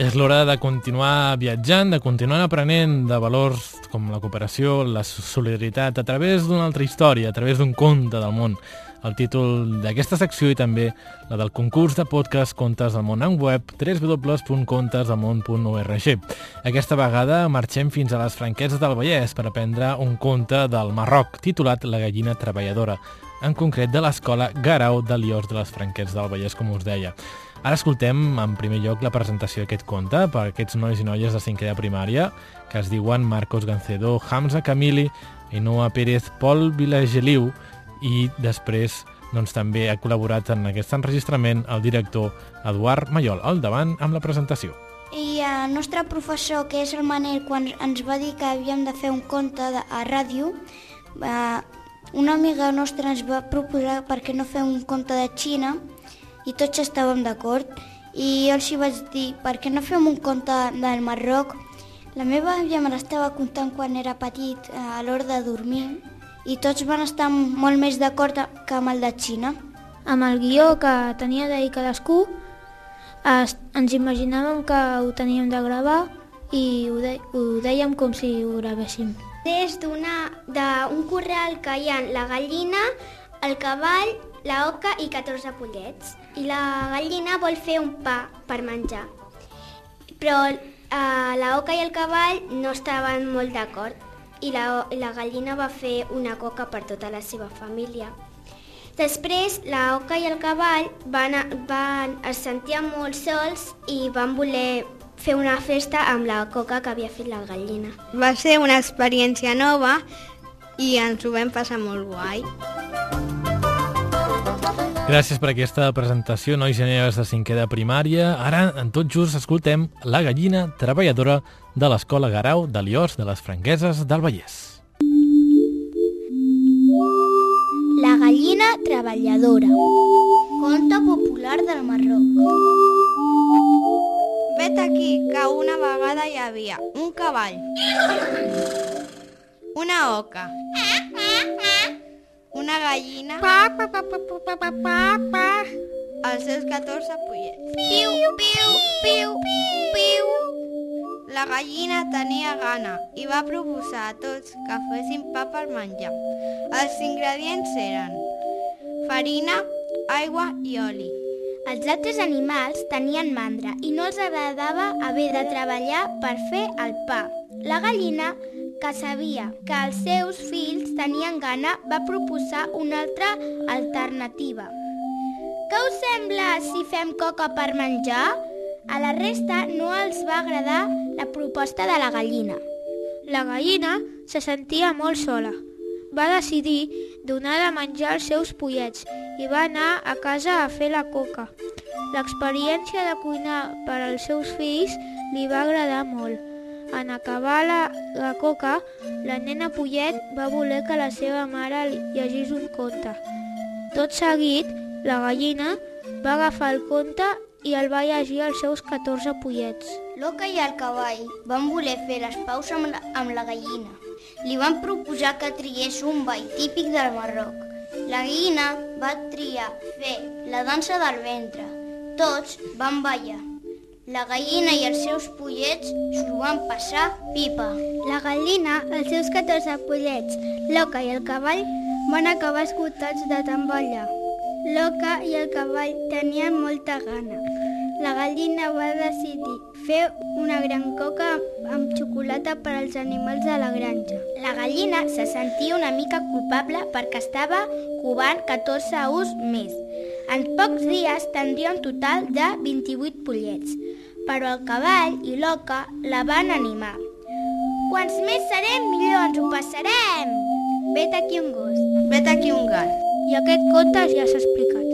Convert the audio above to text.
És l'hora de continuar viatjant, de continuar aprenent de valors com la cooperació, la solidaritat, a través d'una altra història, a través d'un conte del món. El títol d'aquesta secció i també la del concurs de podcast Contes del món en web www.contesdelmon.org. Aquesta vegada marxem fins a les Franqueses del Vallès per aprendre un conte del Marroc titulat La gallina treballadora, en concret de l'escola Garau de Liós de les Franqueses del Vallès, com us deia. Ara escoltem en primer lloc la presentació d'aquest conte per aquests nois i noies de 5è de primària que es diuen Marcos Gancedo, Hamza Camili, Ainhoa Pérez, Pol Vilageliu, i després també ha col·laborat en aquest enregistrament el director Eduard Mayol. Al davant amb la presentació. I el nostre professor, que és el Manel, quan ens va dir que havíem de fer un conte a ràdio, una amiga nostra ens va proposar per què no fer un conte de Xina i tots estàvem d'acord. I jo els vaig dir, per què no fem un conte del Marroc? La meva àvia me l'estava contant quan era petit, a l'hora de dormir, i tots van estar molt més d'acord que amb el de Xina. Amb el guió que tenia d'ahir cadascú, ens imaginàvem que ho teníem de gravar i ho dèiem com si ho gravéssim. Des d'un corral que hi ha la gallina, el cavall, la oca i 14 pollets. I la gallina vol fer un pa per menjar. Però la oca i el cavall no estaven molt d'acord. I la gallina va fer una coca per tota la seva família. Després, la oca i el cavall es sentien molt sols i van voler fer una festa amb la coca que havia fet la gallina. Va ser una experiència nova i ens ho vam passar molt guai. Gràcies per aquesta presentació, nois i noies de 5è de primària. Ara, en tot just, escoltem La gallina treballadora de l'escola Garau de Liós de les Franqueses del Vallès. La gallina treballadora. Conte popular del Marroc. Vet aquí que una vegada hi havia un cavall, una oca, una gallina, els seus 14 pollets. Piu, piu, piu, piu. La gallina tenia gana i va proposar a tots que fessin pa per menjar. Els ingredients eren farina, aigua i oli. Els altres animals tenien mandra i no els agradava haver de treballar per fer el pa. La gallina, que sabia que els seus fills tenien gana, va proposar una altra alternativa. Què us sembla si fem coca per menjar? A la resta no els va agradar la proposta de la gallina. La gallina se sentia molt sola. Va decidir donar de menjar als seus pollets i va anar a casa a fer la coca. L'experiència de cuinar per als seus fills li va agradar molt. En acabar la coca, la nena pollet va voler que la seva mare llegís un conte. Tot seguit, la gallina va agafar el conte i el va llegir als seus 14 pollets. L'oca i el cavall van voler fer les paus amb la gallina. Li van proposar que triés un ball típic del Marroc. La gallina va triar fer la dansa del ventre. Tots van ballar. La gallina i els seus pollets s'ho van passar pipa. La gallina, els seus 14 pollets, l'oca i el cavall van acabar esgotats de tant ballar. L'oca i el cavall tenien molta gana. La gallina va decidir fer una gran coca amb xocolata per als animals de la granja. La gallina se sentia una mica culpable perquè estava covant 14 ous més. En pocs dies tindria un total de 28 pollets, però el cavall i l'oca la van animar. Quants més serem, millor ens ho passarem! Vet aquí un gos. Vet aquí un gat. I aquest conte ja s'ha explicat.